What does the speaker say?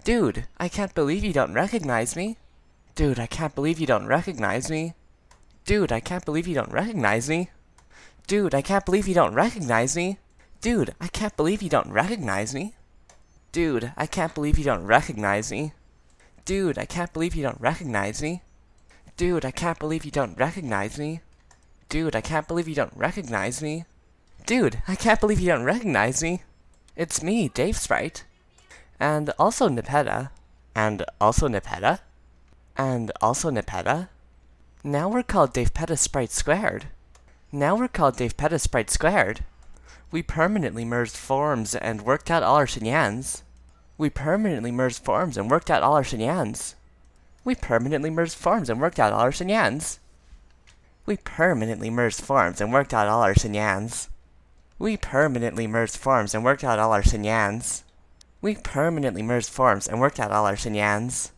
Dude, I can't believe you don't recognize me. Dude, I can't believe you don't recognize me. Dude, I can't believe you don't recognize me. Dude, I can't believe you don't recognize me. Dude, I can't believe you don't recognize me. Dude, I can't believe you don't recognize me. Dude, I can't believe you don't recognize me. Dude, I can't believe you don't recognize me. Dude, I can't believe you don't recognize me. Dude, I can't believe you don't recognize me. It's me, Dave Sprite. And also Nepeta. And also Nepeta. And also Nepeta. Now we're called Dave Peta Sprite Squared. Now we're called Dave Peta Sprite Squared. We permanently merged forms and worked out all our shenanigans. We permanently merged forms and worked out all our shenanigans. We permanently merged forms and worked out all our shenanigans. We permanently merged forms and worked out all our shenanigans. We permanently merged forms and worked out all our shenanigans. We permanently merged forms and worked out all our shenanigans.